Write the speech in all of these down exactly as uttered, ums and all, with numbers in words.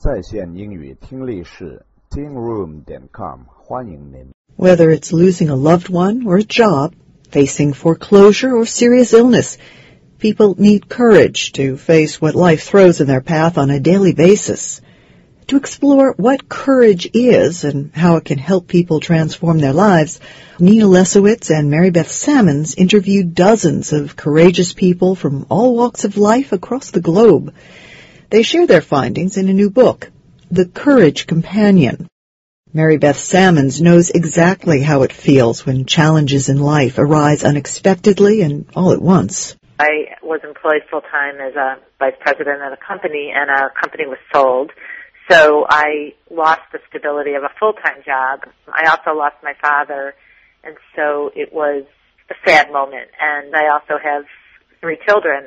在线英语听力室 teen room dot com 欢迎您。 Whether it's losing a loved one or a job, facing foreclosure or serious illness, people need courage to face what life throws in their path on a daily basis. To explore what courage is and how it can help people transform their lives, Nina Lesowitz and Mary Beth Sammons interviewed dozens of courageous people from all walks of life across the globe. They share their findings in a new book, The Courage Companion. Mary Beth Sammons knows exactly how it feels when challenges in life arise unexpectedly and all at once. I was employed full-time as a vice president at a company, and our company was sold. So I lost the stability of a full-time job. I also lost my father, and so it was a sad moment. And I also have three children.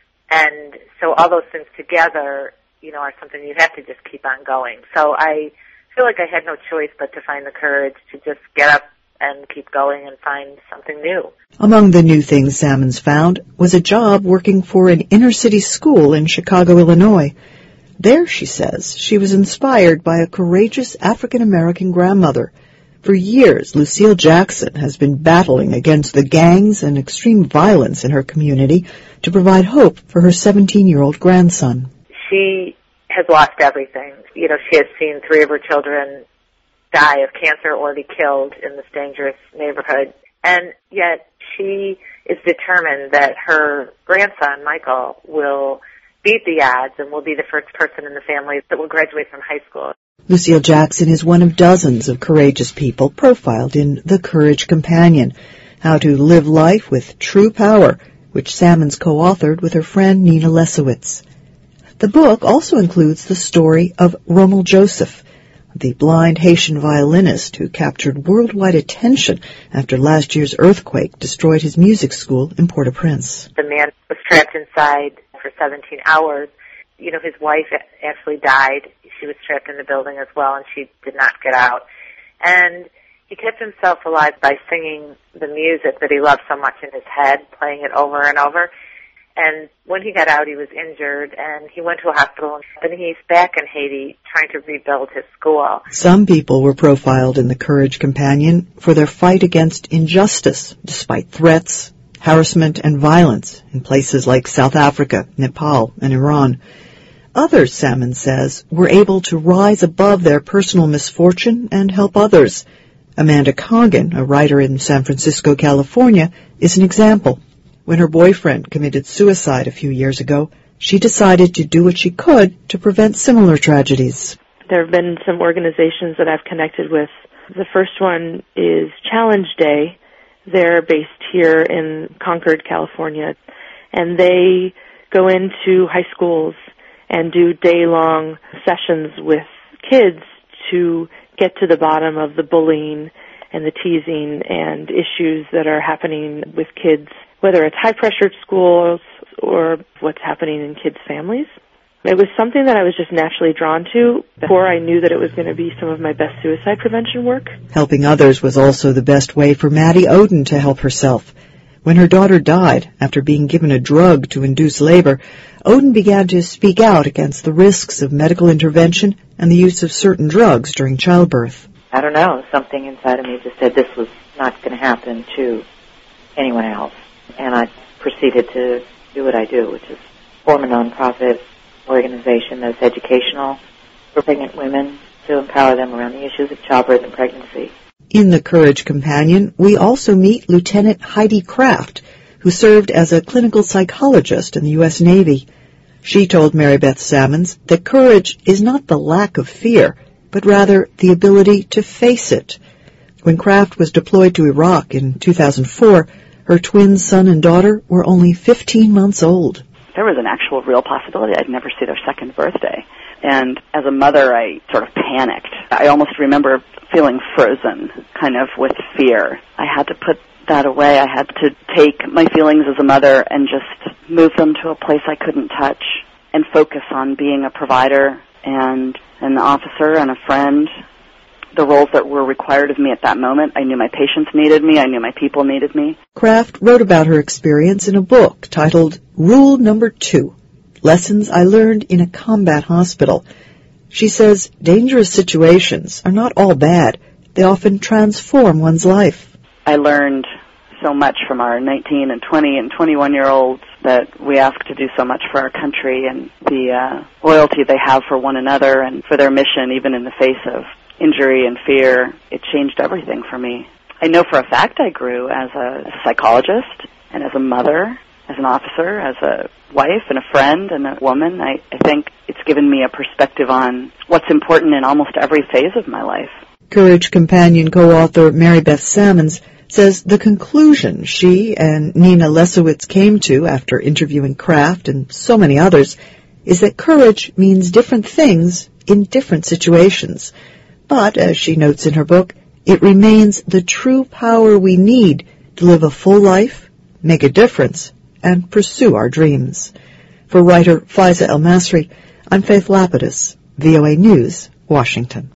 And so all those things together, you know, are something you have to just keep on going. So I feel like I had no choice but to find the courage to just get up and keep going and find something new. Among the new things Sammons found was a job working for an inner-city school in Chicago, Illinois. There, she says, she was inspired by a courageous African-American grandmother. For years, Lucille Jackson has been battling against the gangs and extreme violence in her community to provide hope for her seventeen-year-old grandson. She has lost everything. You know, she has seen three of her children die of cancer or be killed in this dangerous neighborhood. And yet she is determined that her grandson, Michael, will beat the odds and will be the first person in the family that will graduate from high school. Lucille Jackson is one of dozens of courageous people profiled in The Courage Companion, How to Live Life with True Power, which Sammons co-authored with her friend Nina Lesowitz. The book also includes the story of Rommel Joseph, the blind Haitian violinist who captured worldwide attention after last year's earthquake destroyed his music school in Port-au-Prince. The man was trapped inside for seventeen hours. You know, his wife actually died. She was trapped in the building as well, and she did not get out. And he kept himself alive by singing the music that he loved so much in his head, playing it over and over. And when he got out, he was injured, and he went to a hospital, and he's back in Haiti trying to rebuild his school. Some people were profiled in The Courage Companion for their fight against injustice, despite threats, harassment, and violence in places like South Africa, Nepal, and Iran. Others, Sammons says, were able to rise above their personal misfortune and help others. Amanda Congan, a writer in San Francisco, California, is an example. When her boyfriend committed suicide a few years ago, she decided to do what she could to prevent similar tragedies. There have been some organizations that I've connected with. The first one is Challenge Day. They're based here in Concord, California, and they go into high schools and do day-long sessions with kids to get to the bottom of the bullying and the teasing and issues that are happening with kids, whether it's high-pressured schools or what's happening in kids' families. It was something that I was just naturally drawn to before I knew that it was going to be some of my best suicide prevention work. Helping others was also the best way for Maddie Oden to help herself. When her daughter died after being given a drug to induce labor, Oden began to speak out against the risks of medical intervention and the use of certain drugs during childbirth. I don't know, something inside of me just said this was not going to happen to anyone else. And I proceeded to do what I do, which is form a nonprofit organization that's educational for pregnant women to empower them around the issues of childbirth and pregnancy. In The Courage Companion, we also meet Lieutenant Heidi Kraft, who served as a clinical psychologist in the U S Navy. She told Mary Beth Sammons that courage is not the lack of fear, but rather the ability to face it. When Kraft was deployed to Iraq in two thousand four, her twin son and daughter were only fifteen months old. There was an actual real possibility I'd never see their second birthday. And as a mother, I sort of panicked. I almost remember feeling frozen, kind of with fear. I had to put that away. I had to take my feelings as a mother and just move them to a place I couldn't touch and focus on being a provider and an officer and a friend, the roles that were required of me at that moment. I knew my patients needed me. I knew my people needed me. Kraft wrote about her experience in a book titled Rule Number Two, Lessons I Learned in a Combat Hospital. She says dangerous situations are not all bad. They often transform one's life. I learned so much from our nineteen and twenty and twenty-one-year-olds that we ask to do so much for our country, and the uh, loyalty they have for one another and for their mission, even in the face of injury and fear. It changed everything for me. I know for a fact I grew as a psychologist and as a mother, as an officer, as a wife and a friend and a woman. I, I think it's given me a perspective on what's important in almost every phase of my life. Courage Companion co-author Mary Beth Sammons says the conclusion she and Nina Lesowitz came to after interviewing Kraft and so many others is that courage means different things in different situations. But, as she notes in her book, it remains the true power we need to live a full life, make a difference, and pursue our dreams. For writer Faiza El Masri, I'm Faith Lapidus, V O A News, Washington.